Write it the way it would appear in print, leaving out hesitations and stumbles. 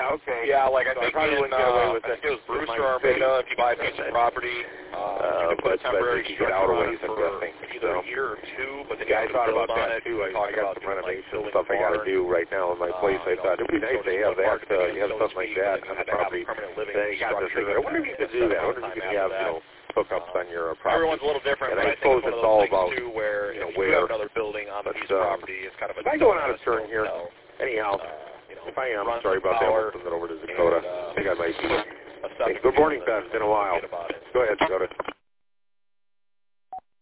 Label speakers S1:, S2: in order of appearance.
S1: Yeah, okay.
S2: Yeah, like I
S1: So
S2: think
S1: I probably wouldn't get away with
S2: I think it was
S1: that.
S2: Brewster Armada, if you buy a piece of property, you can put a temporary
S1: get out
S2: structure
S1: of
S2: on
S1: ways,
S2: it
S1: I'm
S2: for
S1: guessing.
S2: either a year or two, but then
S1: Yeah, I
S2: you have
S1: thought
S2: to
S1: about
S2: build on
S1: that
S2: it.
S1: too. I
S2: Talk
S1: got
S2: about
S1: some renovation
S2: building
S1: stuff I got to
S2: barn.
S1: do right now in my place. I thought it'd be nice to have that, have something like that on the property. Then you got to think, I wonder if you could do that. I wonder if you could have, hookups on your property.
S2: Everyone's a little different,
S1: and
S2: but
S1: I suppose it's all about,
S2: too, where if you
S1: where.
S2: have another building on the piece of property, it's kind of a...
S1: Am I going out of turn here? Anyhow, if I am, sorry about that. We'll send it over to Dakota. I think I might be. Hey, good morning, Beth. It's been a while. Go ahead, Dakota.